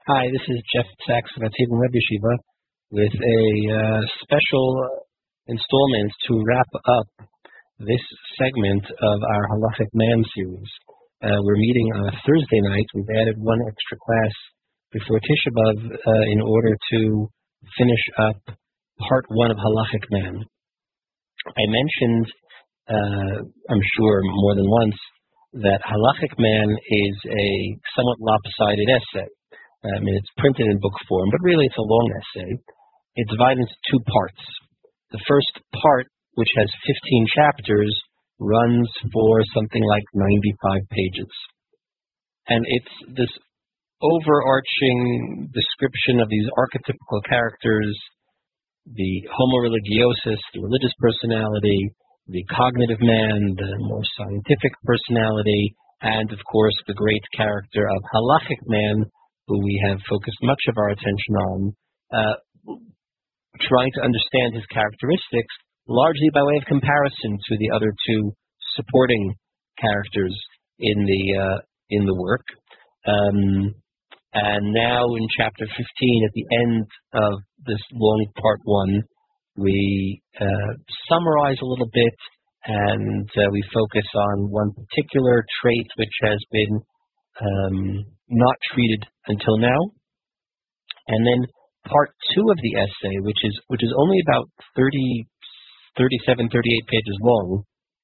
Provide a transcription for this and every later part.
Hi, this is Jeff Sachs of Ativim Web Yeshiva with a special installment to wrap up this segment of our Halachic Man series. We're meeting on a Thursday night. We've added one extra class before Tisha B'Av in order to finish up part one of Halachic Man. I mentioned, I'm sure more than once, that Halachic Man is a somewhat lopsided essay. It's printed in book form, but really it's a long essay. It's divided into two parts. The first part, which has 15 chapters, runs for something like 95 pages. And it's this overarching description of these archetypical characters, the homo religiosus, the religious personality, the cognitive man, the more scientific personality, and of course the great character of Halachic Man, who we have focused much of our attention on, trying to understand his characteristics largely by way of comparison to the other two supporting characters in the work. And now in chapter 15, at the end of this long part one, we summarize a little bit and we focus on one particular trait which has been not treated until now. And then part two of the essay, which is only about 37, 38 pages long,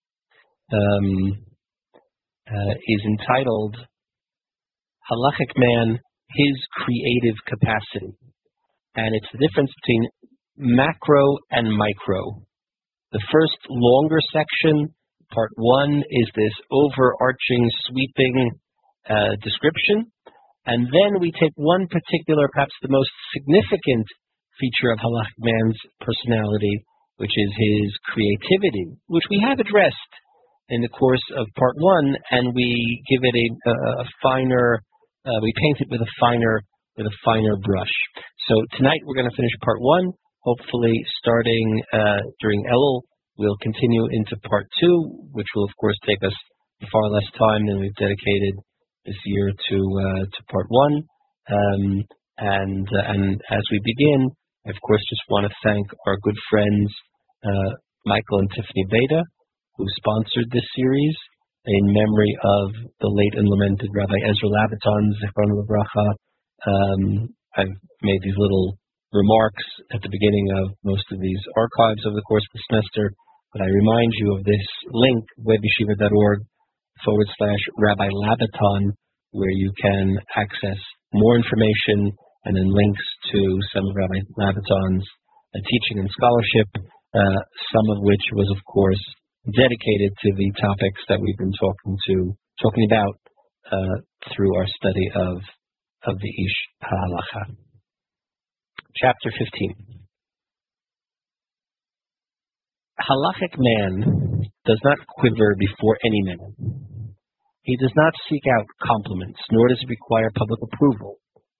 is entitled Halachic Man, His Creative Capacity. And it's the difference between macro and micro. The first longer section, part one, is this overarching, sweeping description. And then we take one particular, perhaps the most significant feature of Halachic Man's personality, which is his creativity, which we have addressed in the course of part one, and we give it a finer, we paint it with a finer brush. So tonight we're going to finish part one. Hopefully, starting during Elul, we'll continue into part two, which will of course take us far less time than we've dedicated this year to part one. And as we begin, I of course just want to thank our good friends Michael and Tiffany Beda, who sponsored this series in memory of the late and lamented Rabbi Ezra Labaton, Zichron Livracha. I've made these little remarks at the beginning of most of these archives over the course of the semester, but I remind you of this link, webyeshiva.org/Rabbi Labaton, where you can access more information and then links to some of Rabbi Labaton's teaching and scholarship, some of which was, of course, dedicated to the topics that we've been talking about through our study of the Ish HaHalacha. Chapter 15. Halachic Man does not quiver before any man. He does not seek out compliments, nor does he require public approval.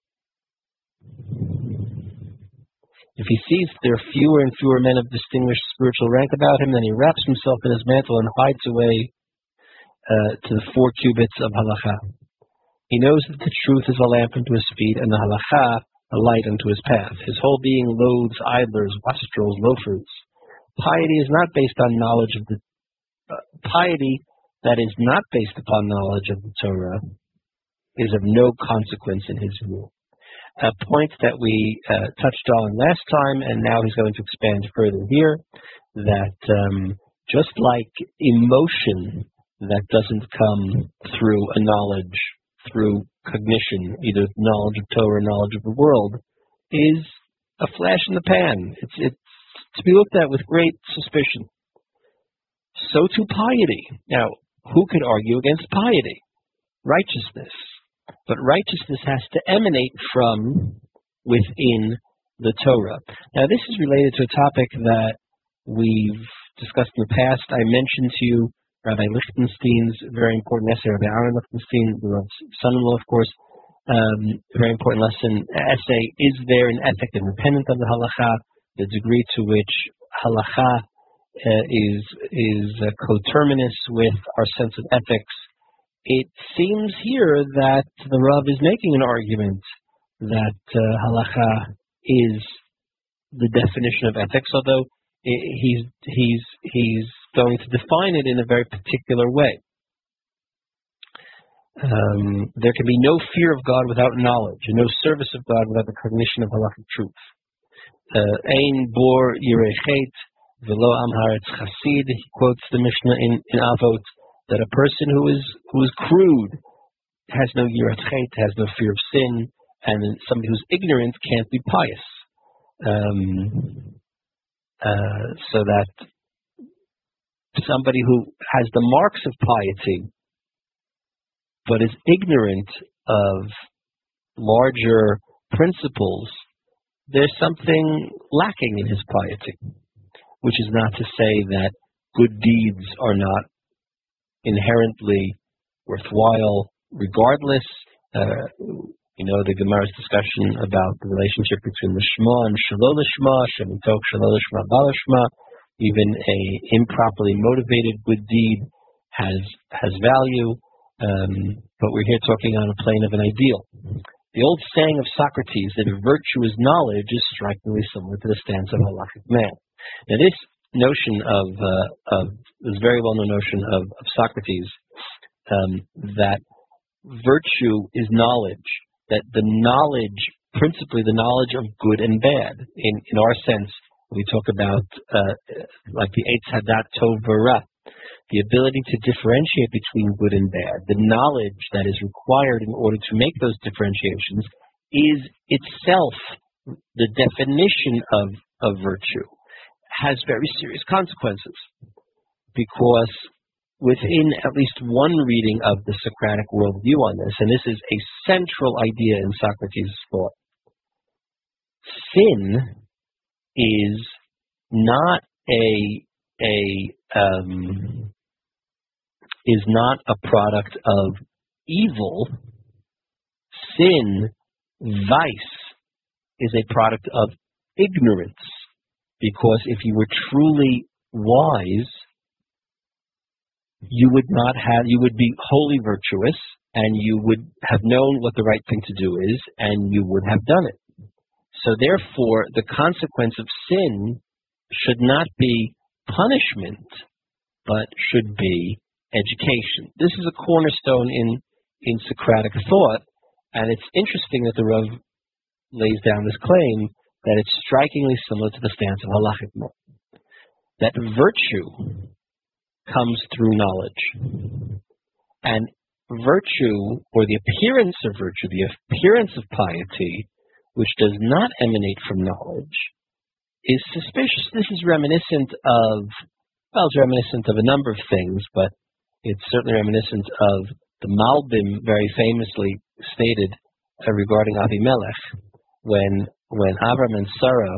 If he sees there are fewer and fewer men of distinguished spiritual rank about him, then he wraps himself in his mantle and hides away to the 4 cubits of halacha. He knows that the truth is a lamp unto his feet, and the halacha a light unto his path. His whole being loathes idlers, wastrels, loafers. Piety is not based on knowledge of the piety that is not based upon knowledge of the Torah is of no consequence in his view. A point that we touched on last time, and now he's going to expand further here, that just like emotion that doesn't come through a knowledge, through cognition, either knowledge of Torah or knowledge of the world, is a flash in the pan. It's to be looked at with great suspicion. So too piety. Now, who could argue against piety? Righteousness. But righteousness has to emanate from within the Torah. Now, this is related to a topic that we've discussed in the past. I mentioned to you Rabbi Lichtenstein's very important essay, Rabbi Aaron Lichtenstein, the son-in-law, of course, very important essay, is there an ethic independent of the halacha, the degree to which halacha is coterminous with our sense of ethics. It seems here that the Rav is making an argument that halacha is the definition of ethics, although he's going to define it in a very particular way. There can be no fear of God without knowledge, and no service of God without the cognition of halachic truth. Ein bor yirei chet v'lo am haaretz chasid. He quotes the Mishnah in Avot that a person who is crude has no yirat chet, has no fear of sin, and somebody who's ignorant can't be pious. So that somebody who has the marks of piety but is ignorant of larger principles, there's something lacking in his piety, which is not to say that good deeds are not inherently worthwhile regardless. The Gemara's discussion about the relationship between Lishma and Shelo Lishma, Shemitok Shelo Lishma Bal Lishma. Even a improperly motivated good deed has value, but we're here talking on a plane of an ideal. The old saying of Socrates that virtue is knowledge is strikingly similar to the stance of a halachic man. Now, this notion this very well-known notion of Socrates, that virtue is knowledge, that the knowledge, principally the knowledge of good and bad. In our sense, we talk about like the Eitz Hadat Tov V'Ra, the ability to differentiate between good and bad. The knowledge that is required in order to make those differentiations is itself the definition of virtue. Has very serious consequences, because within at least one reading of the Socratic worldview on this, and this is a central idea in Socrates' thought, sin is not is not a product of evil. Sin, vice, is a product of ignorance. Because if you were truly wise, you would be wholly virtuous, and you would have known what the right thing to do is, and you would have done it. So therefore, the consequence of sin should not be punishment, but should be education. This is a cornerstone in Socratic thought, and it's interesting that the Rav lays down this claim that it's strikingly similar to the stance of halachic men, that virtue comes through knowledge, and virtue, or the appearance of virtue, the appearance of piety, which does not emanate from knowledge, is suspicious. This is reminiscent of a number of things, but it's certainly reminiscent of the Malbim very famously stated regarding Avimelech, when Avram and Sarah,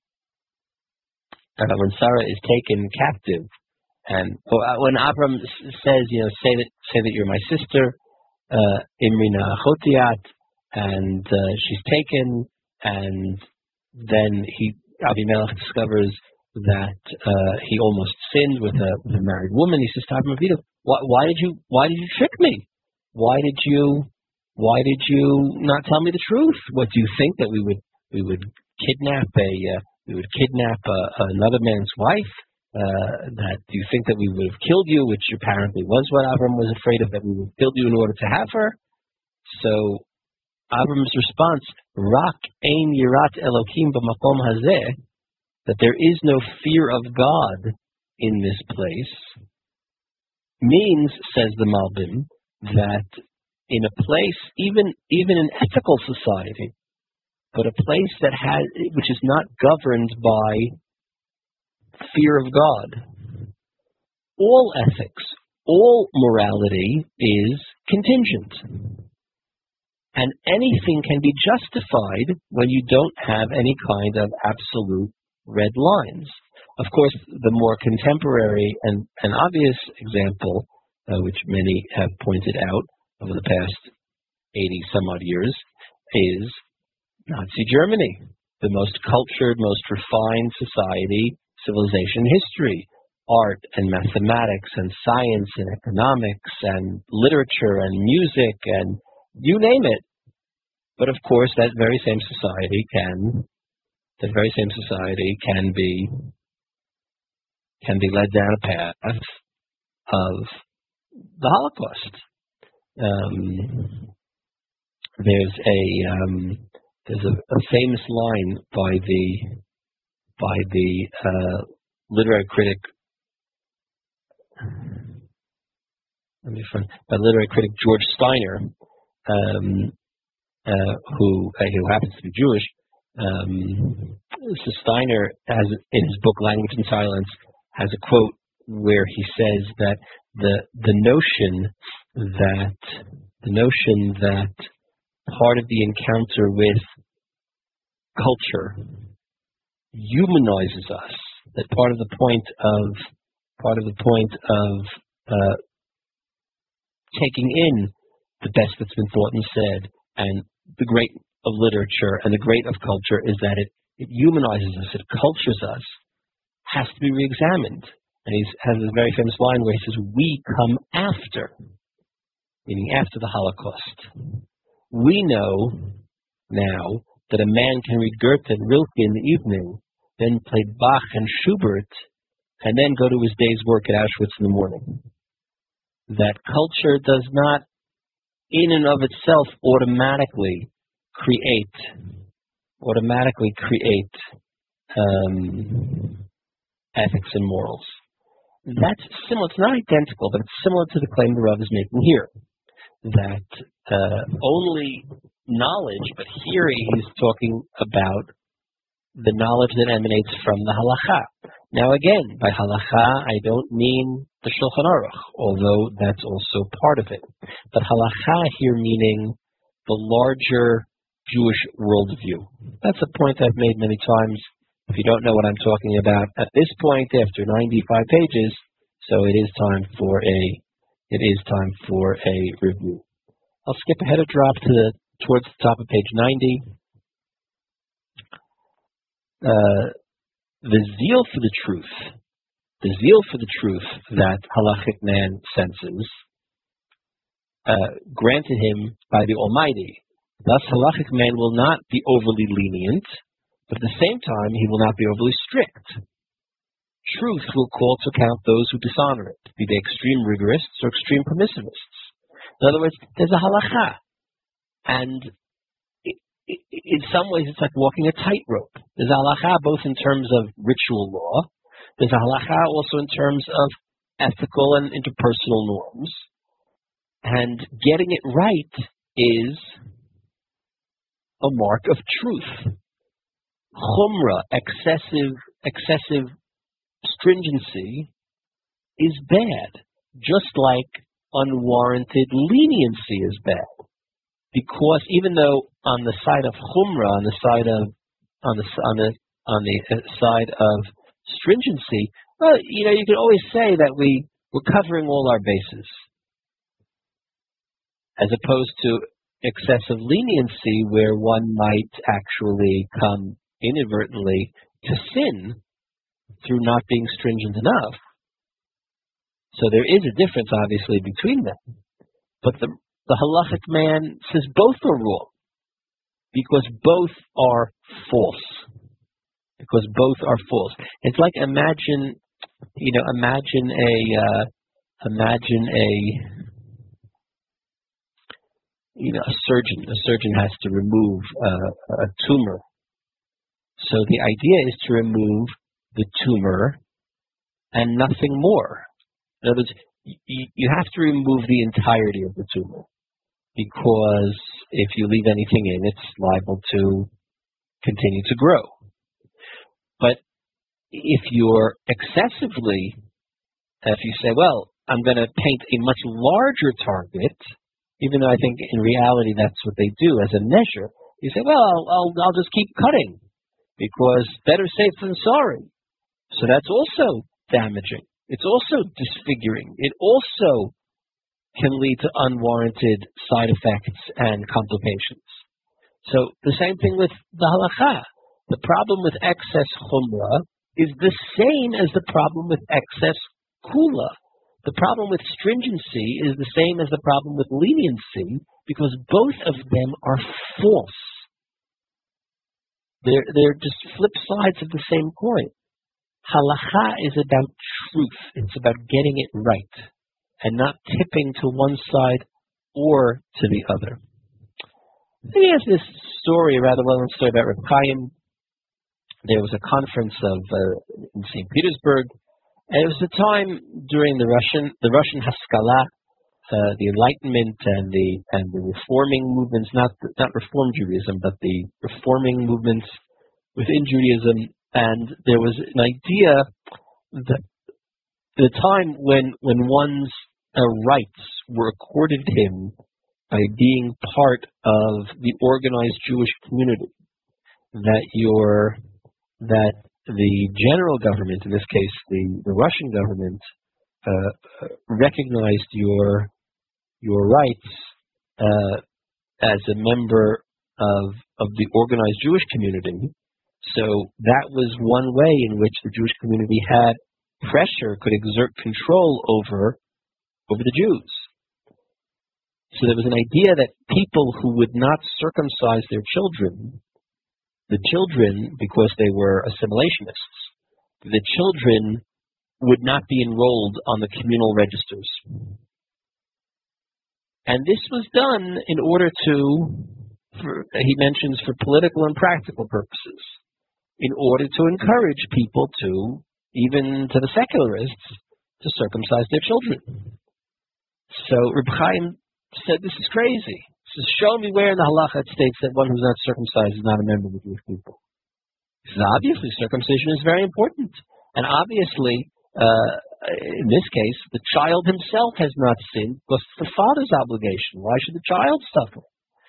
when Sarah is taken captive, and when Avram says, say that you're my sister, Imrina Chotiat, and she's taken, and then Avimelech discovers that he almost sinned with a married woman. He says to Avram Avinu, why did you trick me? Why did you not tell me the truth? What do you think, that we would kidnap another man's wife? That do you think that we would have killed you, which apparently was what Avram was afraid of, that we would have killed you in order to have her? So Avram's response, Rak ein yirat Elokim b'makom hazeh, that there is no fear of God in this place, means, says the Malbim, that in a place, even an ethical society, but a place which is not governed by fear of God, all ethics, all morality is contingent. And anything can be justified when you don't have any kind of absolute red lines. Of course, the more contemporary and obvious example, which many have pointed out over the past 80 some odd years, is Nazi Germany, the most cultured, most refined civilization in history. Art and mathematics and science and economics and literature and music and you name it But of course, that very same society can be led down a path of the Holocaust. There's a famous line by the literary critic. By literary critic George Steiner, who happens to be Jewish. So Steiner has, in his book Language and Silence, has a quote where he says that the notion that part of the encounter with culture humanizes us, that part of the point of taking in the best that's been thought and said, and the great of literature and the great of culture is that it humanizes us, it cultures us, has to be re-examined. And he has this very famous line where he says, "We come after," meaning after the Holocaust. We know now that a man can read Goethe and Rilke in the evening, then play Bach and Schubert, and then go to his day's work at Auschwitz in the morning. That culture does not, in and of itself, automatically create ethics and morals. That's similar. It's not identical, but it's similar to the claim the Rav is making here, that only knowledge, but here he's talking about the knowledge that emanates from the halacha. Now again, by halacha, I don't mean the Shulchan Aruch, although that's also part of it. But halacha here meaning the larger Jewish worldview. That's a point I've made many times. If you don't know what I'm talking about at this point, after 95 pages, so it is time for a review. I'll skip ahead a drop towards the top of page 90. The zeal for the truth that halachic man senses, granted him by the Almighty. Thus, halachic man will not be overly lenient, but at the same time, he will not be overly strict. Truth will call to account those who dishonor it, be they extreme rigorists or extreme permissivists. In other words, there's a halacha, and in some ways it's like walking a tightrope. There's a halacha both in terms of ritual law, there's a halacha also in terms of ethical and interpersonal norms, and getting it right is a mark of truth. Chumrah, excessive stringency is bad, just like unwarranted leniency is bad. Because even though on the side of chumrah, on the side of stringency, well, you can always say that we're covering all our bases, as opposed to excessive leniency, where one might actually come inadvertently to sin through not being stringent enough. So there is a difference, obviously, between them. But the halachic man says both are wrong, because both are false. It's like imagine a surgeon. A surgeon has to remove a tumor. So the idea is to remove the tumor and nothing more. In other words, you have to remove the entirety of the tumor, because if you leave anything in, it's liable to continue to grow. But if you say, well, I'm going to paint a much larger target, even though I think in reality that's what they do as a measure, you say, well, I'll just keep cutting, because better safe than sorry. So that's also damaging. It's also disfiguring. It also can lead to unwarranted side effects and complications. So the same thing with the halacha. The problem with excess chumrah is the same as the problem with excess kula. The problem with stringency is the same as the problem with leniency, because both of them are false. They're just flip sides of the same coin. Halacha is about truth. It's about getting it right and not tipping to one side or to the other. He has this story, a rather well-known story about Reb Chaim. There was a conference in St. Petersburg, and it was a time during the Russian Haskalah, the Enlightenment and the reforming movements, not Reform Judaism, but the reforming movements within Judaism. And there was an idea that the time when one's rights were accorded him by being part of the organized Jewish community, that the general government, in this case the Russian government, recognized your rights as a member of the organized Jewish community. So that was one way in which the Jewish community had pressure, could exert control over the Jews. So there was an idea that people who would not circumcise their children, the children, because they were assimilationists, the children would not be enrolled on the communal registers. And this was done in order he mentions, for political and practical purposes, in order to encourage people to, even to the secularists, to circumcise their children. So Reb Chaim said, this is crazy. He says, show me where in the halacha it states that one who's not circumcised is not a member of the Jewish people. He says, obviously, circumcision is very important. And obviously, in this case, the child himself has not sinned because it's the father's obligation. Why should the child suffer?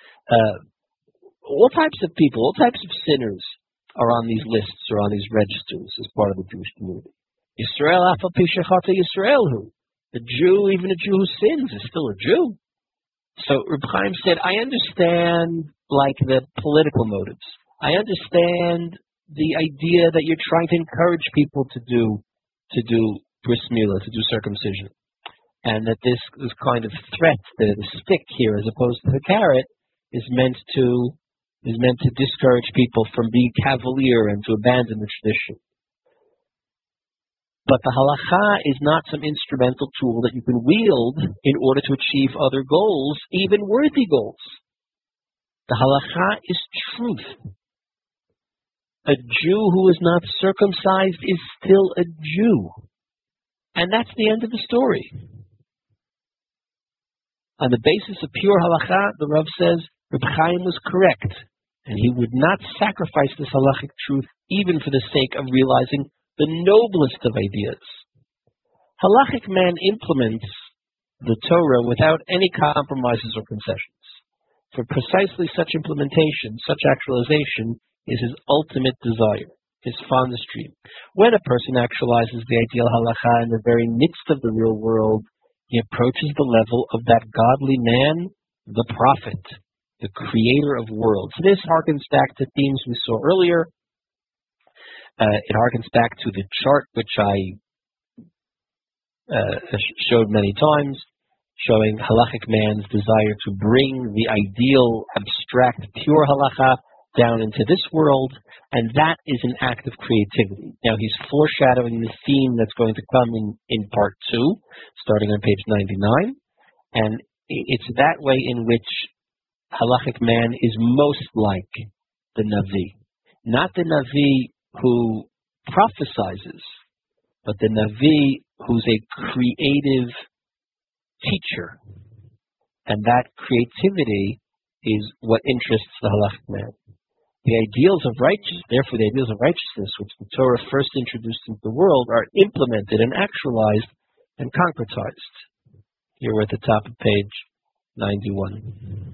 All types of people, all types of sinners are on these lists or on these registers as part of the Jewish community. Yisrael afal pi shechata Yisraelhu. The Jew, even a Jew who sins, is still a Jew. So Reb Chaim said, I understand the political motives. I understand the idea that you're trying to encourage people to do bris milah, to do circumcision, and that this is kind of threat, the stick here as opposed to the carrot, is meant to discourage people from being cavalier and to abandon the tradition. But the halacha is not some instrumental tool that you can wield in order to achieve other goals, even worthy goals. The halacha is truth. A Jew who is not circumcised is still a Jew. And that's the end of the story. On the basis of pure halacha, the Rav says, Reb Chaim was correct, and he would not sacrifice this halachic truth even for the sake of realizing the noblest of ideas. Halachic man implements the Torah without any compromises or concessions. For precisely such implementation, such actualization, is his ultimate desire, his fondest dream. When a person actualizes the ideal halacha in the very midst of the real world, he approaches the level of that godly man, the prophet, the creator of worlds. This harkens back to themes we saw earlier. It harkens back to the chart which I showed many times, showing halachic man's desire to bring the ideal, abstract, pure halacha down into this world, and that is an act of creativity. Now he's foreshadowing the theme that's going to come in part 2, starting on page 99, and it's that way in which halachic man is most like the Navi. Not the Navi who prophesizes, but the Navi who's a creative teacher. And that creativity is what interests the halachic man. The ideals of righteousness, therefore the ideals of righteousness, which the Torah first introduced into the world, are implemented and actualized and concretized. Here we're at the top of page 91.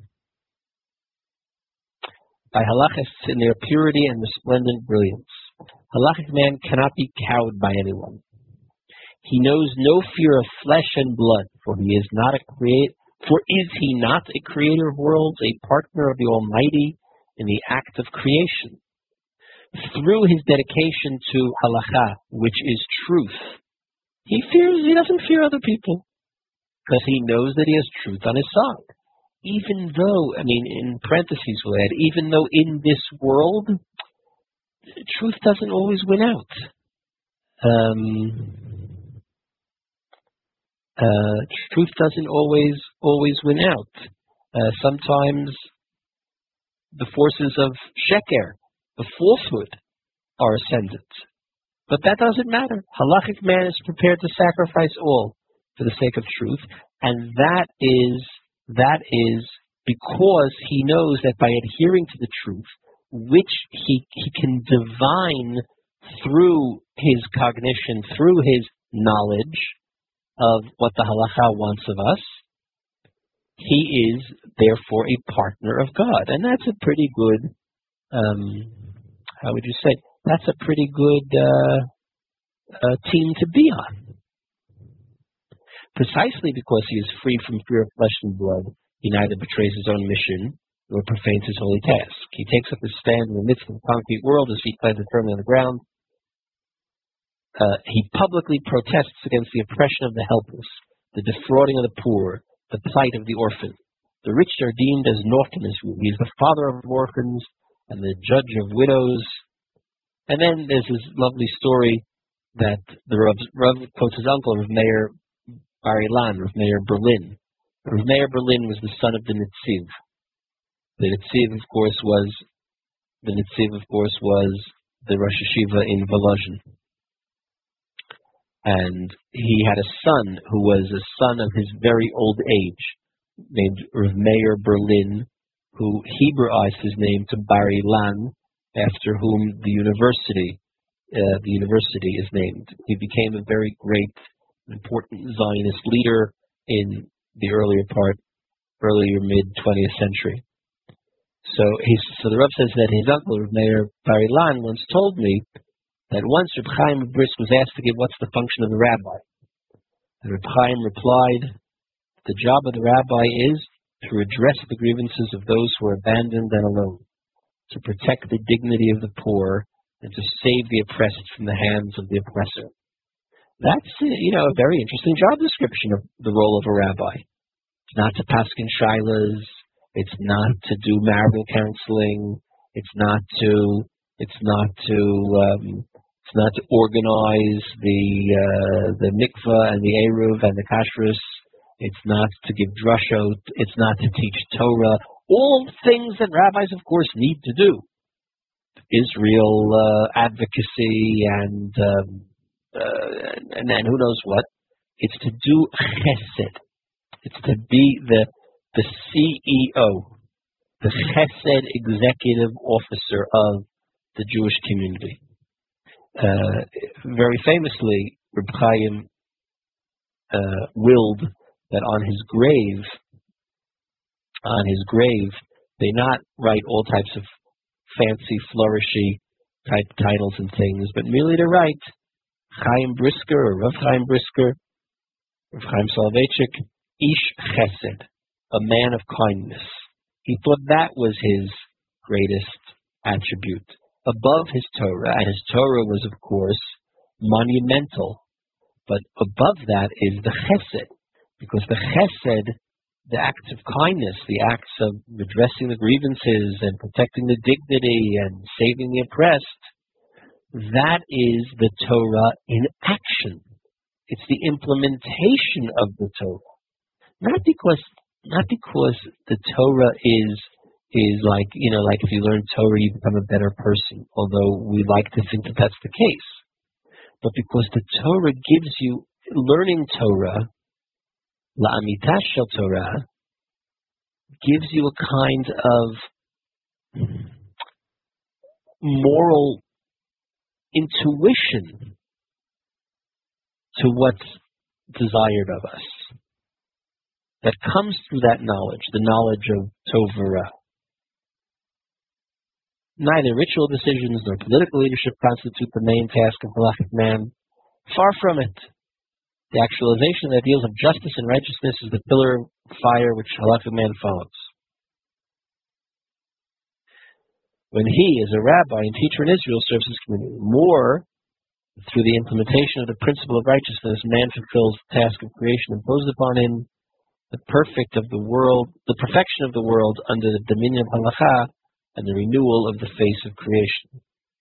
By halachists in their purity and resplendent brilliance. Halachic man cannot be cowed by anyone. He knows no fear of flesh and blood, for he is not is he not a creator of worlds, a partner of the Almighty in the act of creation? Through his dedication to halacha, which is truth, he doesn't fear other people, because he knows that he has truth on his side. even though, in parentheses we'll add, even though in this world, truth doesn't always win out. Truth doesn't always win out. Sometimes the forces of sheker, the falsehood, are ascendant. But that doesn't matter. Halachic man is prepared to sacrifice all for the sake of truth, and that is because he knows that by adhering to the truth, which he can divine through his cognition, through his knowledge of what the halacha wants of us, he is therefore a partner of God. And that's a pretty good, how would you say, that's a pretty good team to be on. Precisely because he is free from fear of flesh and blood, he neither betrays his own mission nor profanes his holy task. He takes up his stand in the midst of the concrete world, his feet planted firmly on the ground. He publicly protests against the oppression of the helpless, the defrauding of the poor, the plight of the orphan. The rich are deemed as naught in Israel. He is the father of orphans and the judge of widows. And then there's this lovely story that the Rav quotes his uncle, Rav Meir Bar-Ilan, Rav Meir Berlin. Rav Meir Berlin was the son of the Netziv. The Netziv, of course, was the Rosh Yeshiva in Volozhin. And he had a son who was a son of his very old age, named Rav Meir Berlin, who Hebraized his name to Bar-Ilan, after whom the university is named. He became a very great, important Zionist leader in the earlier mid-20th century. So the Rav says that his uncle, Rav Meir Bar-Ilan, once told me that once Reb Chaim Brisk was asked to give what's the function of the rabbi. And Reb Chaim replied, the job of the rabbi is to redress the grievances of those who are abandoned and alone, to protect the dignity of the poor, and to save the oppressed from the hands of the oppressor. That's, a very interesting job description of the role of a rabbi. It's not to paskin shilas, it's not to do marital counseling, it's not to organize the mikvah and the eruv and the kashrus. It's not to give drushot. It's not to teach Torah. All things that rabbis, of course, need to do. Israel advocacy and who knows what. It's to do chesed. It's to be the CEO, the chesed executive officer of the Jewish community. Very famously, Reb Chaim willed that on his grave, they not write all types of fancy, flourishy type titles and things, but merely to write Chaim Brisker or Rav Chaim Brisker, Rav Chaim Soloveitchik, Ish Chesed, a man of kindness. He thought that was his greatest attribute, above his Torah, and his Torah was, of course, monumental. But above that is the Chesed, because the Chesed, the acts of kindness, the acts of redressing the grievances and protecting the dignity and saving the oppressed, that is the Torah in action. It's the implementation of the Torah. Not because the Torah is like, like if you learn Torah, you become a better person, although we like to think that that's the case. But because the Torah gives you, learning Torah, La'amita shel Torah, gives you a kind of moral intuition to what's desired of us. That comes through that knowledge, the knowledge of Tov V'Ra. Neither ritual decisions nor political leadership constitute the main task of halachic man. Far from it. The actualization of the ideals of justice and righteousness is the pillar of fire which halachic man follows. When he, as a rabbi and teacher in Israel, serves his community, more through the implementation of the principle of righteousness, man fulfills the task of creation imposed upon him, the perfection of the world under the dominion of halacha and the renewal of the face of creation.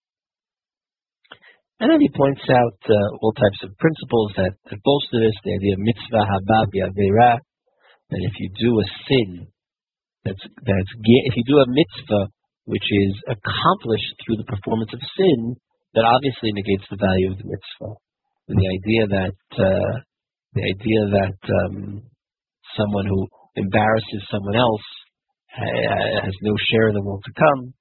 And then he points out all types of principles that bolster this, the idea of mitzvah haba v'avera, that if you do a sin, if you do a mitzvah which is accomplished through the performance of sin, that obviously negates the value of the mitzvah. The idea that someone who embarrasses someone else has no share in the world to come.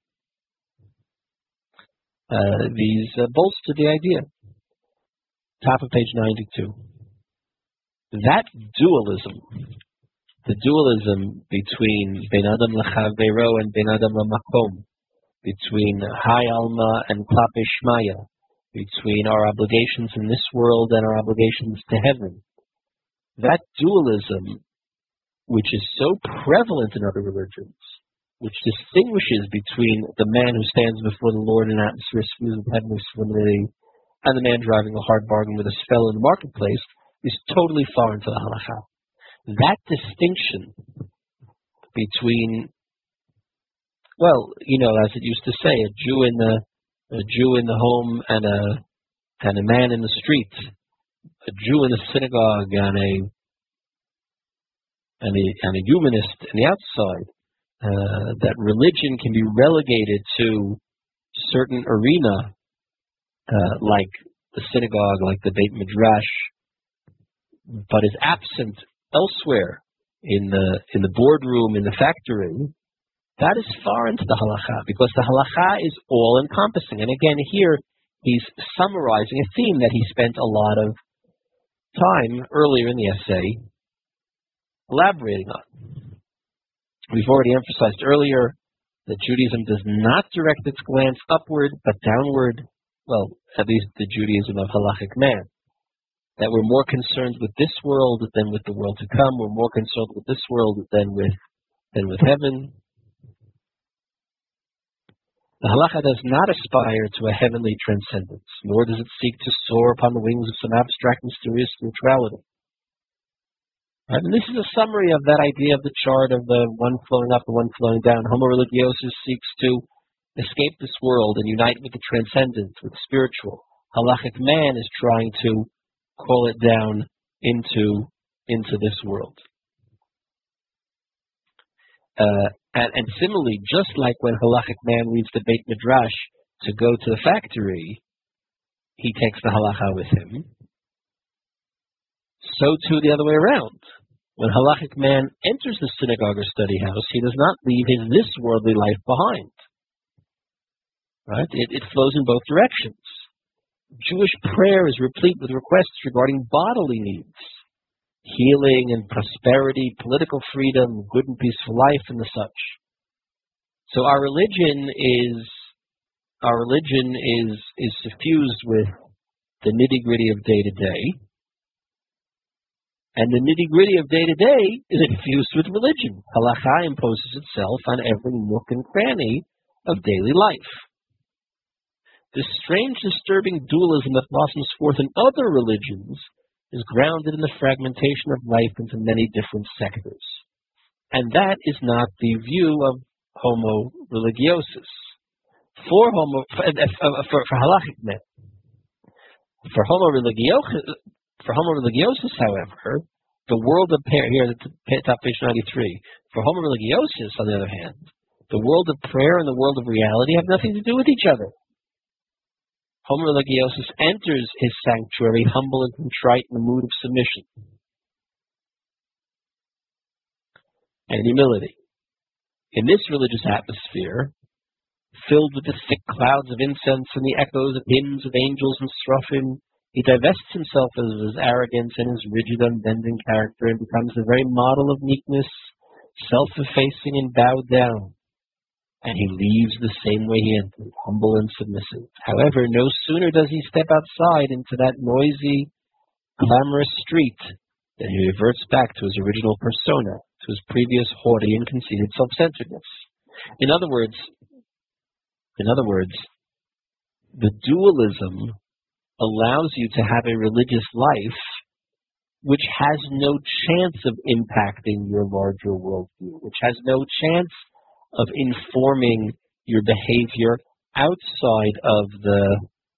These bolster the idea. Top of page 92. That dualism, the dualism between Ben Adam L'Chaveiro and Ben Adam L'Makom, between Hai Alma and Klape Shmaya, between our obligations in this world and our obligations to heaven. That dualism, which is so prevalent in other religions, which distinguishes between the man who stands before the Lord in an atmosphere smooth with heavenly solemnity and the man driving a hard bargain with a spell in the marketplace, is totally foreign to the halacha. That distinction between, well, as it used to say, a Jew in the home and a man in the street, a Jew in the synagogue and a humanist in the outside, that religion can be relegated to certain arena, like the synagogue, like the Beit Midrash, but is absent elsewhere in the boardroom, in the factory. That is foreign to the halacha, because the halacha is all-encompassing. And again, here he's summarizing a theme that he spent a lot of time earlier in the essay elaborating on. We've already emphasized earlier that Judaism does not direct its glance upward, but downward. Well, at least the Judaism of halachic man. That we're more concerned with this world than with the world to come. We're more concerned with this world than with heaven. The halacha does not aspire to a heavenly transcendence, nor does it seek to soar upon the wings of some abstract, mysterious neutrality. Right? And this is a summary of that idea of the chart of the one flowing up and one flowing down. Homo religiosus seeks to escape this world and unite with the transcendent, with the spiritual. Halachic man is trying to call it down into this world. And similarly, just like when halachic man leaves the Beit Midrash to go to the factory, he takes the halacha with him. So too the other way around. When halachic man enters the synagogue or study house, he does not leave his this worldly life behind. Right? It flows in both directions. Jewish prayer is replete with requests regarding bodily needs, healing and prosperity, political freedom, good and peaceful life, and the such. So our religion is suffused with the nitty-gritty of day-to-day, and the nitty-gritty of day-to-day is infused with religion. Halakha imposes itself on every nook and cranny of daily life. This strange, disturbing dualism that blossoms forth in other religions is grounded in the fragmentation of life into many different sectors. And that is not the view of Homo religiosus. For halachic men. For Homo religiosus, however, the world of prayer, here at the top page 93, for Homo religiosus, on the other hand, the world of prayer and the world of reality have nothing to do with each other. Homo religiosus enters his sanctuary humble and contrite in a mood of submission and humility. In this religious atmosphere, filled with the thick clouds of incense and the echoes of hymns of angels and seraphim, he divests himself of his arrogance and his rigid, unbending character and becomes the very model of meekness, self-effacing and bowed down. And he leaves the same way he entered, humble and submissive. However, no sooner does he step outside into that noisy, clamorous street than he reverts back to his original persona, to his previous haughty and conceited self-centeredness. In other words, the dualism allows you to have a religious life which has no chance of impacting your larger worldview, which has no chance of informing your behavior outside of the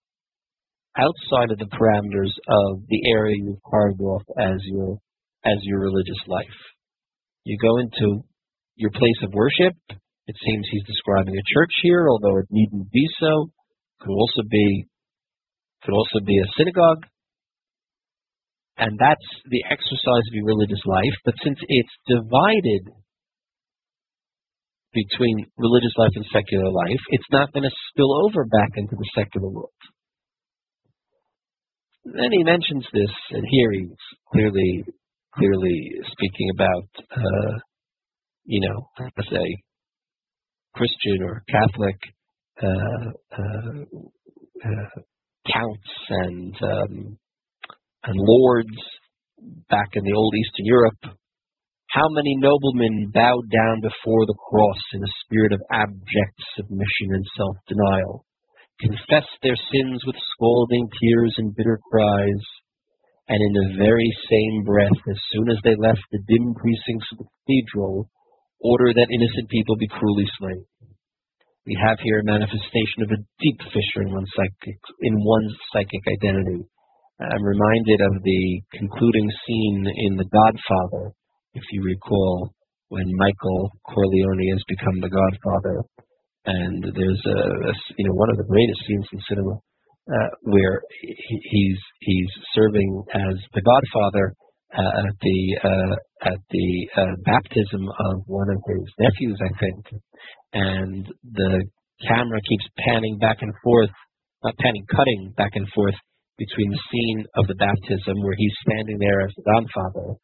parameters of the area you've carved off as your religious life. You go into your place of worship. It seems he's describing a church here, although it needn't be so. Could also be a synagogue. And that's the exercise of your religious life. But since it's divided between religious life and secular life, it's not going to spill over back into the secular world. Then he mentions this, and here he's clearly speaking about, let's say, Christian or Catholic counts and lords back in the old Eastern Europe. How many noblemen bowed down before the cross in a spirit of abject submission and self-denial, confessed their sins with scalding tears and bitter cries, and in the very same breath, as soon as they left the dim precincts of the cathedral, order that innocent people be cruelly slain. We have here a manifestation of a deep fissure in one's psychic identity. I'm reminded of the concluding scene in The Godfather, if you recall, when Michael Corleone has become the Godfather, and there's one of the greatest scenes in cinema where he's serving as the Godfather at the baptism of one of his nephews, I think, and the camera keeps cutting back and forth between the scene of the baptism where he's standing there as the Godfather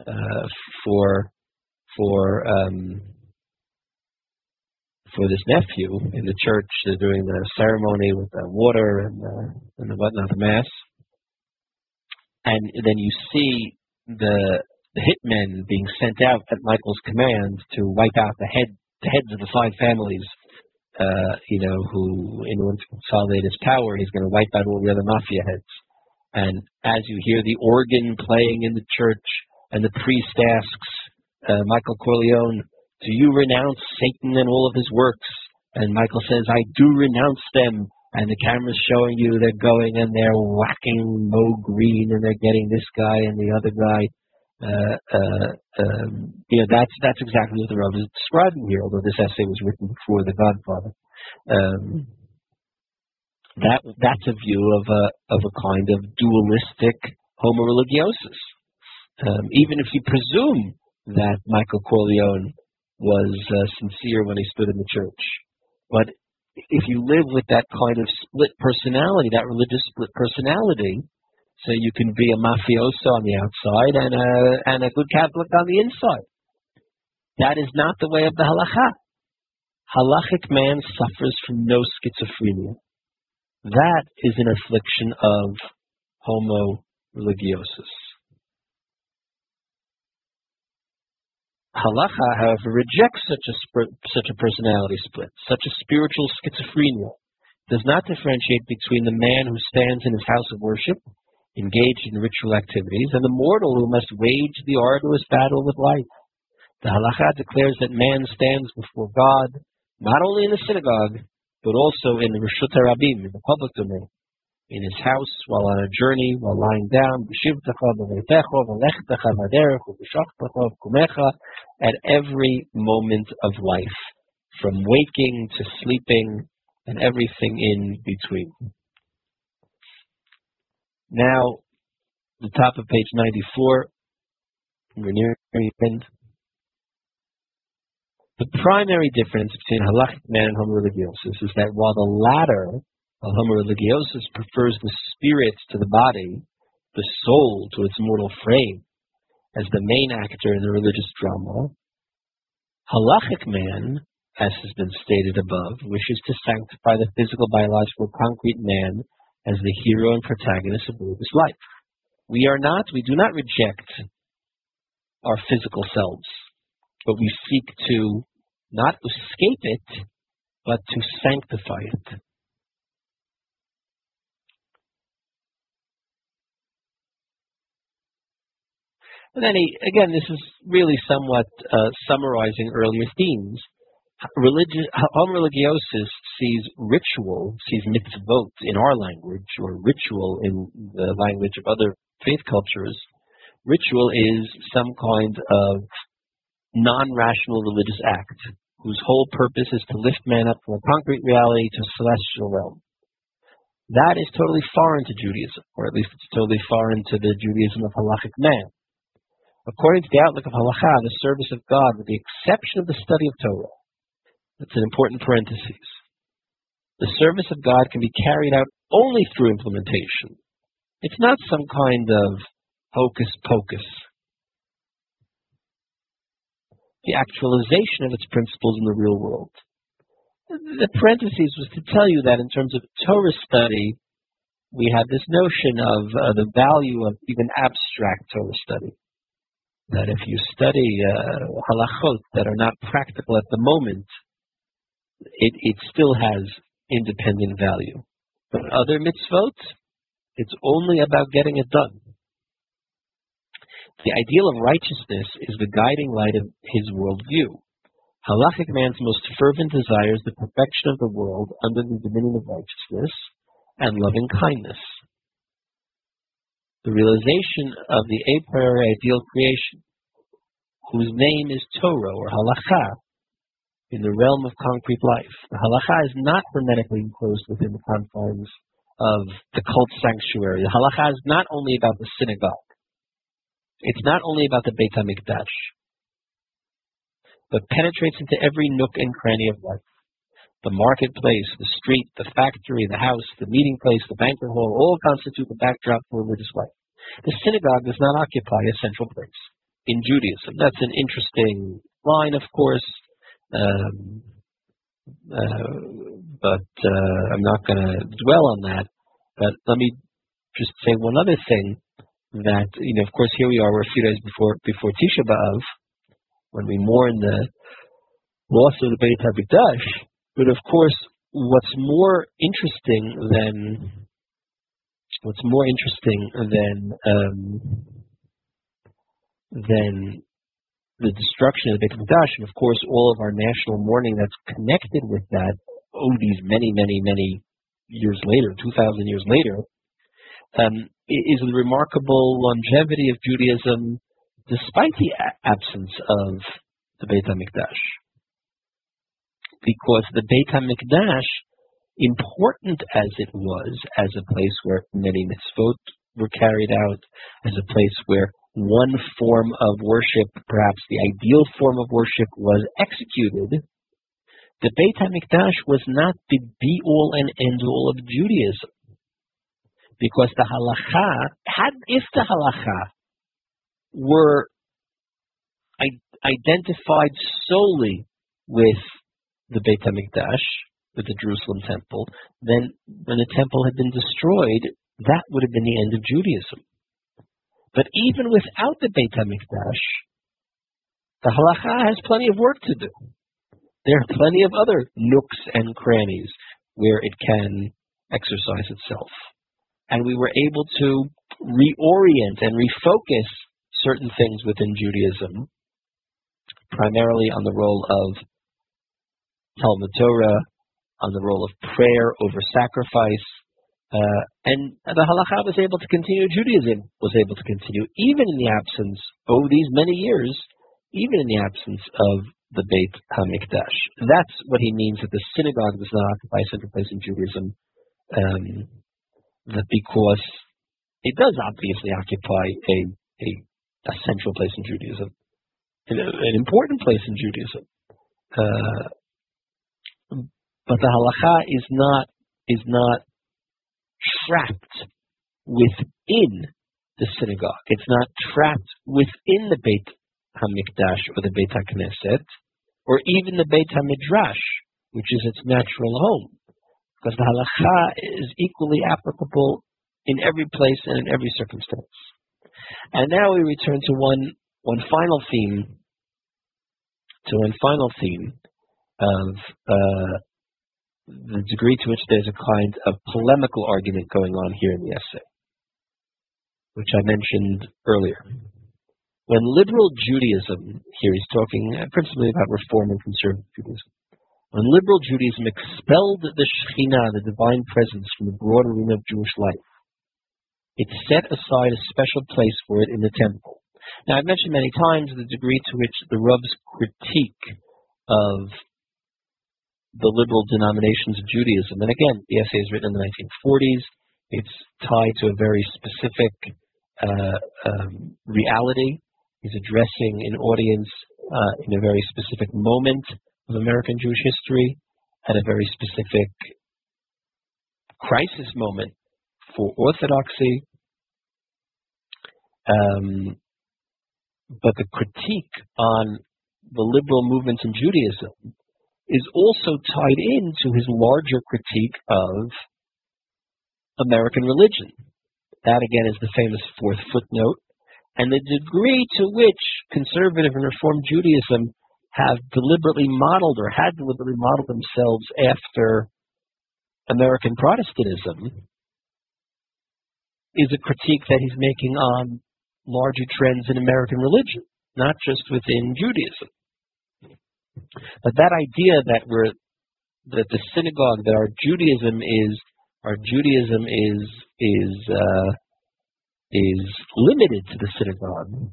for this nephew in the church. They're doing the ceremony with the water and the whatnot, the mass, and then you see the hitmen being sent out at Michael's command to wipe out the heads of the 5 families. Who, in order to consolidate his power, he's going to wipe out all the other mafia heads. And as you hear the organ playing in the church, and the priest asks Michael Corleone, "Do you renounce Satan and all of his works?" And Michael says, "I do renounce them." And the camera's showing you they're going and they're whacking Mo Green, and they're getting this guy and the other guy. That's exactly what the Rav is describing here, although this essay was written before The Godfather. That's a view of a kind of dualistic homo religiosus. Even if you presume that Michael Corleone was sincere when he stood in the church. But if you live with that kind of split personality, that religious split personality, so you can be a mafioso on the outside and a good Catholic on the inside. That is not the way of the halakha. Halachic man suffers from no schizophrenia. That is an affliction of homo religiosus. Halakha, however, rejects such a personality split, such a spiritual schizophrenia. Does not differentiate between the man who stands in his house of worship, engaged in ritual activities, and the mortal who must wage the arduous battle with life. The halakha declares that man stands before God, not only in the synagogue, but also in the Reshut HaRabim, in the public domain, in his house, while on a journey, while lying down, at every moment of life, from waking to sleeping, and everything in between. Now, the top of page 94, we're nearing the end. The primary difference between halachic man and homo religiosus is that while the latter, homo religiosus, prefers the spirit to the body, the soul to its mortal frame, as the main actor in the religious drama, halachic man, as has been stated above, wishes to sanctify the physical, biological, concrete man as the hero and protagonist of religious life. We do not reject our physical selves, but we seek to not escape it, but to sanctify it. And then this is really somewhat summarizing earlier themes. Homo religiosus sees mitzvot in our language, or ritual in the language of other faith cultures. Ritual is some kind of non-rational religious act whose whole purpose is to lift man up from a concrete reality to a celestial realm. That is totally foreign to Judaism, or at least it's totally foreign to the Judaism of halachic man. According to the outlook of halacha, the service of God, with the exception of the study of Torah, that's an important parenthesis. The service of God can be carried out only through implementation. It's not some kind of hocus pocus. The actualization of its principles in the real world. The parenthesis was to tell you that in terms of Torah study, we have this notion of the value of even abstract Torah study. That if you study halachot that are not practical at the moment, it still has independent value. But other mitzvot, it's only about getting it done. The ideal of righteousness is the guiding light of his worldview. Halachic man's most fervent desire is the perfection of the world under the dominion of righteousness and loving kindness. The realization of the a priori ideal creation, whose name is Torah or halacha, in the realm of concrete life. The halacha is not hermetically enclosed within the confines of the cult sanctuary. The halacha is not only about the synagogue. It's not only about the Beit HaMikdash, but penetrates into every nook and cranny of life. The marketplace, the street, the factory, the house, the meeting place, the banquet hall, all constitute the backdrop for religious life. The synagogue does not occupy a central place in Judaism. That's an interesting line, of course, but I'm not going to dwell on that. But let me just say one other thing, that, of course, here we are, we're a few days before Tisha B'Av, when we mourn the loss of the Beit HaMikdash. But of course, what's more interesting than the destruction of the Beit HaMikdash, and of course all of our national mourning that's connected with that, these many, many, many years later, 2,000 years later, is the remarkable longevity of Judaism despite the absence of the Beit HaMikdash. Because the Beit HaMikdash, important as it was, as a place where many mitzvot were carried out, as a place where one form of worship, perhaps the ideal form of worship, was executed, the Beit HaMikdash was not the be-all and end-all of Judaism. Because the halacha, if the halacha were identified solely with the Beit HaMikdash, with the Jerusalem temple, then when the temple had been destroyed, that would have been the end of Judaism. But even without the Beit HaMikdash, the halacha has plenty of work to do. There are plenty of other nooks and crannies where it can exercise itself. And we were able to reorient and refocus certain things within Judaism, primarily on the role of Talmud Torah, on the role of prayer over sacrifice, and the halacha was able to continue, Judaism was able to continue, even in the absence, these many years, even in the absence of the Beit HaMikdash. That's what he means that the synagogue does not occupy a central place in Judaism, that because it does obviously occupy a central place in Judaism, an important place in Judaism. But the halacha is not trapped within the synagogue. It's not trapped within the Beit HaMikdash or the Beit HaKnesset, or even the Beit HaMidrash, which is its natural home. Because the halacha is equally applicable in every place and in every circumstance. And now we return to one final theme of the degree to which there's a kind of polemical argument going on here in the essay, which I mentioned earlier. When liberal Judaism, here he's talking principally about Reform and Conservative Judaism, when liberal Judaism expelled the Shekhinah, the divine presence, from the broad arena of Jewish life, it set aside a special place for it in the temple. Now, I've mentioned many times the degree to which the Rav's critique of the liberal denominations of Judaism, and again, the essay is written in the 1940s, it's tied to a very specific reality. He's addressing an audience in a very specific moment of American Jewish history, at a very specific crisis moment for Orthodoxy. But the critique on the liberal movements in Judaism is also tied into his larger critique of American religion. That, again, is the famous fourth footnote. And the degree to which conservative and Reform Judaism have deliberately modeled or had deliberately modeled themselves after American Protestantism is a critique that he's making on larger trends in American religion, not just within Judaism. But that idea that the synagogue, that our Judaism is limited to the synagogue,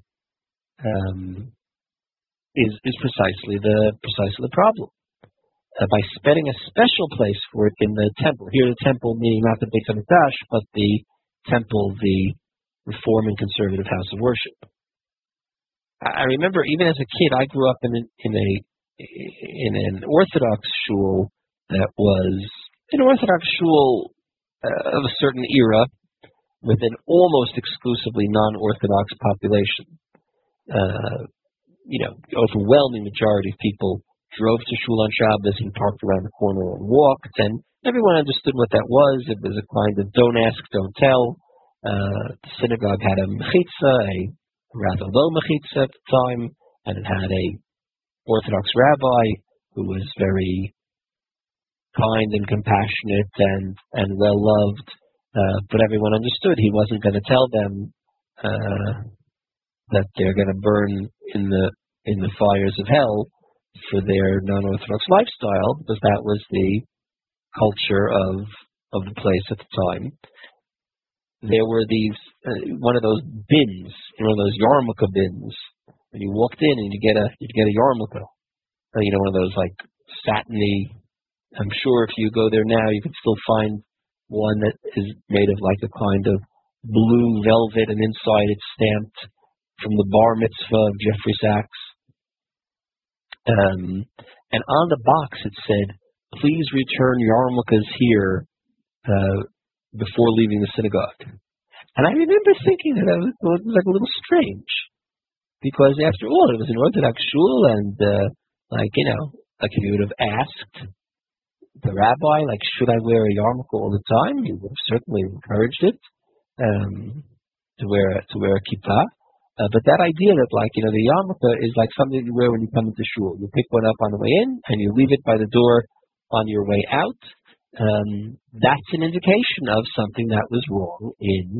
is precisely the problem. By setting a special place for it in the temple. Here, the temple meaning not the Beit HaMikdash, but the temple, the Reform and Conservative house of worship. I remember, even as a kid, I grew up in an Orthodox shul that was an Orthodox shul of a certain era, with an almost exclusively non-Orthodox population. Overwhelming majority of people drove to shul on Shabbos and parked around the corner and walked, and everyone understood what that was. It was a kind of don't ask, don't tell. The synagogue had a mechitza, a rather low mechitza at the time, and it had a Orthodox rabbi who was very kind and compassionate and well loved. But everyone understood he wasn't going to tell them that they're going to burn in the fires of hell for their non-Orthodox lifestyle, because that was the culture of the place at the time. There were these one of those bins, one of those yarmulke bins. When you walked in and you'd get a yarmulke, one of those like satiny. I'm sure if you go there now, you could still find one that is made of like a kind of blue velvet, and inside it's stamped from the bar mitzvah of Jeffrey Sachs. And on the box it said, "Please return yarmulkes here before leaving the synagogue." And I remember thinking that it was like a little strange, because after all, it was an Orthodox shul, and like if you would have asked the rabbi, like, should I wear a yarmulke all the time, he would have certainly encouraged it to wear a kippah. But that idea that, the yarmulke is like something you wear when you come into shul. You pick one up on the way in, and you leave it by the door on your way out. That's an indication of something that was wrong in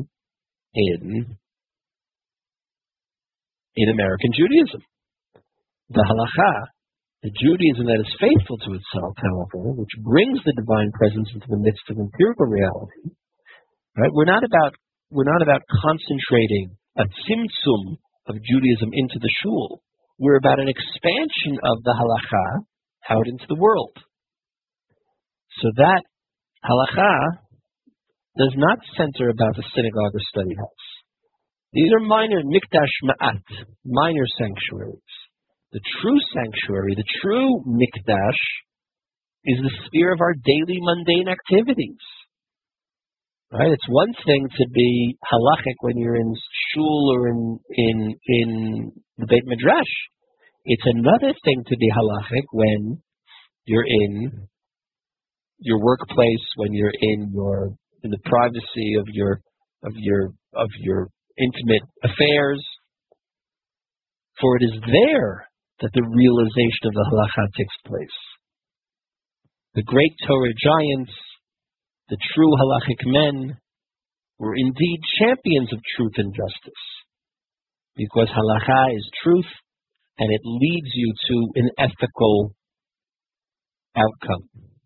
American Judaism. The halacha, the Judaism that is faithful to itself, however, which brings the divine presence into the midst of empirical reality, right? We're not about concentrating a tzimtzum of Judaism into the shul. We're about an expansion of the halacha out into the world. So that halacha does not center about the synagogue or study house. These are minor mikdash ma'at, minor sanctuaries. The true sanctuary, the true mikdash, is the sphere of our daily mundane activities. Right? It's one thing to be halachic when you're in shul or in the Beit Midrash. It's another thing to be halachic when you're in your workplace, when you're in the privacy of your intimate affairs. For it is there that the realization of the halacha takes place. The great Torah giants, the true halachic men, were indeed champions of truth and justice. because halacha is truth, and it leads you to an ethical outcome.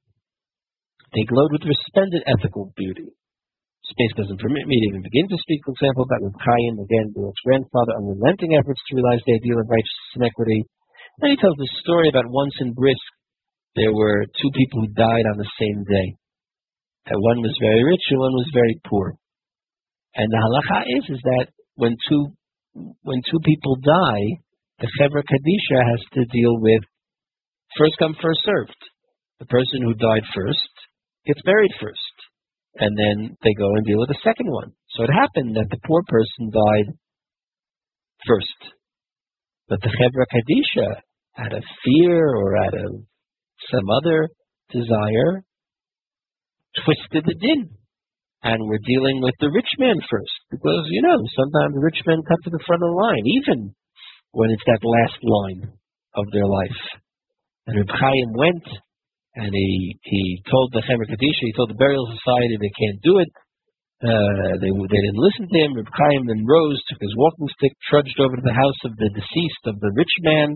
They glowed with resplendent ethical beauty. Space doesn't permit me to even begin to speak, for example, about Reb Chaim, again, Baruch's grandfather, unrelenting efforts to realize the ideal of righteousness and equity. Then he tells this story about once in Brisk, there were two people who died on the same day. And one was very rich and one was very poor. And the halacha is that when two people die, the Chevra Kadisha has to deal with first come, first served. The person who died first gets buried first, and then they go and deal with the second one. So it happened that the poor person died first, but the Chevra Kadisha, out of fear or out of some other desire, twisted the din, and we're dealing with the rich man first, because, sometimes rich men cut to the front of the line, even when it's that last line of their life. And Reb Chaim went, and he told the Chevra Kadisha, he told the burial society they can't do it. They didn't listen to him. Reb Chaim then rose, took his walking stick, trudged over to the house of the deceased, of the rich man,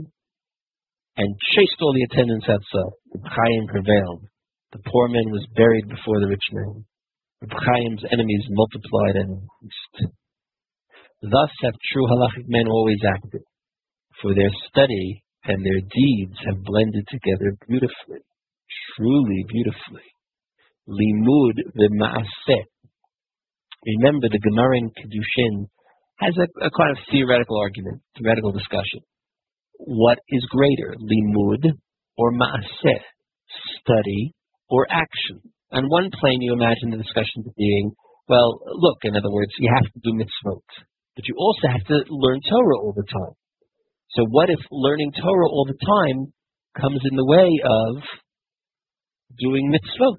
and chased all the attendants outside. Reb Chaim prevailed. The poor man was buried before the rich man. Reb Chaim's enemies multiplied and increased. Thus have true halachic men always acted, for their study and their deeds have blended together beautifully. Truly beautifully. Limud v'ma'aseh. Remember, the Gemara in Kedushin has a kind of theoretical argument, theoretical discussion. What is greater, limud or ma'aseh? Study or action? On one plane, you imagine the discussion being, well, look, in other words, you have to do mitzvot, but you also have to learn Torah all the time. So what if learning Torah all the time comes in the way of doing mitzvot?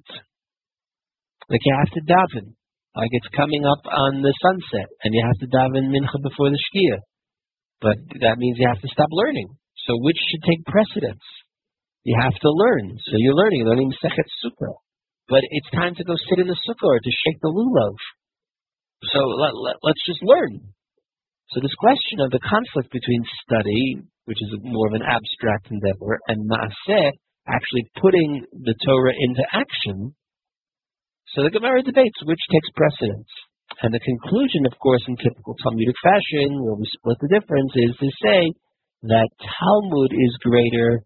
Like you have to daven, like it's coming up on the sunset, and you have to daven mincha before the shkia. But that means you have to stop learning. So which should take precedence? You have to learn. So you're learning Masechet Sukkah. But it's time to go sit in the sukkah or to shake the lulav. So let's just learn. So this question of the conflict between study, which is more of an abstract endeavor, and ma'aseh, actually putting the Torah into action. So the Gemara debates which takes precedence. And the conclusion, of course, in typical Talmudic fashion, where we split the difference, is to say that Talmud is greater,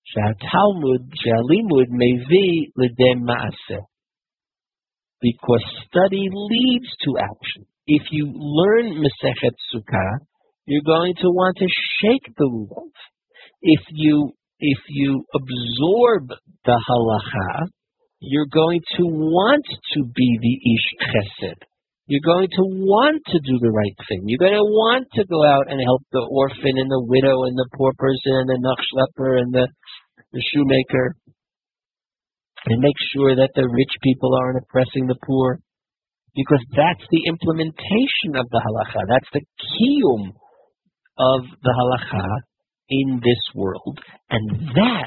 Shalimud mevi l'dem ma'aseh, because study leads to action. If you learn Masechet Sukkah, you're going to want to shake the lulav. If you absorb the halacha, you're going to want to be the ish chesed. You're going to want to do the right thing. You're going to want to go out and help the orphan and the widow and the poor person and the nachshlepper and the shoemaker, and make sure that the rich people aren't oppressing the poor, because that's the implementation of the halacha. That's the kiyum of the halacha in this world, and that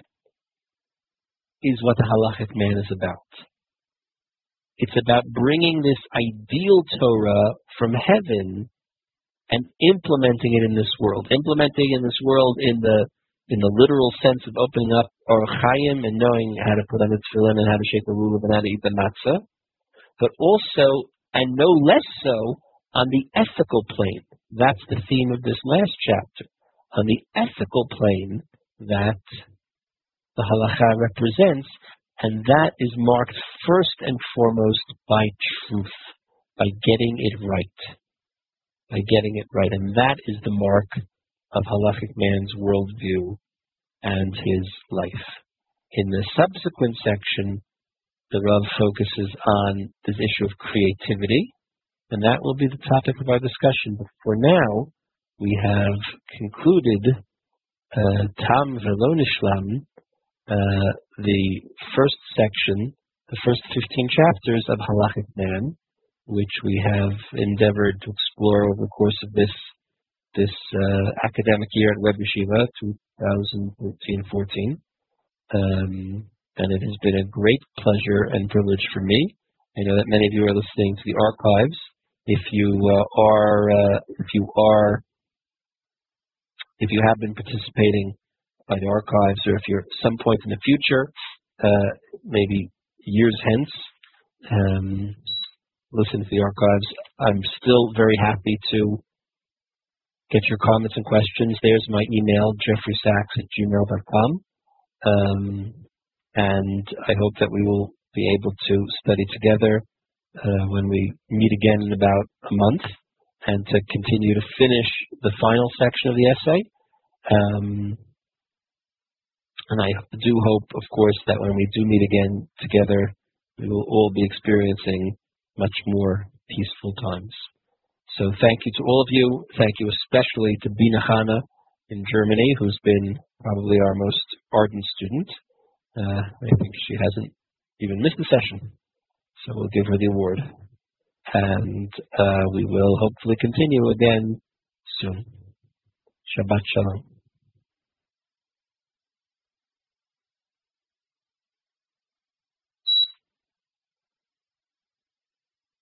is what the halachic man is about. It's about bringing this ideal Torah from heaven and implementing it in this world. Implementing in this world in the literal sense of opening up Orach Chaim and knowing how to put on the tefillin and how to shake the lulav and how to eat the matzah, but also, and no less so, on the ethical plane. That's the theme of this last chapter. On the ethical plane that the halacha represents, and that is marked first and foremost by truth, by getting it right. By getting it right. And that is the mark of halachic man's worldview and his life. In the subsequent section, the Rav focuses on this issue of creativity, and that will be the topic of our discussion. But for now, we have concluded Tam Velo Nishlam, the first section, the first 15 chapters of Halachic Man, which we have endeavored to explore over the course of this academic year at Web Yeshiva, 2013-14. And it has been a great pleasure and privilege for me. I know that many of you are listening to the archives. If you are if you have been participating by the archives, or if you're at some point in the future, maybe years hence, listen to the archives. I'm still very happy to get your comments and questions. There's my email, jeffreysachs@gmail.com. And I hope that we will be able to study together when we meet again in about a month, and to continue to finish the final section of the essay. And I do hope, of course, that when we do meet again together, we will all be experiencing much more peaceful times. So thank you to all of you. Thank you especially to Bina Chana in Germany, who's been probably our most ardent student. I think she hasn't even missed a session. So we'll give her the award. And we will hopefully continue again soon. Shabbat Shalom.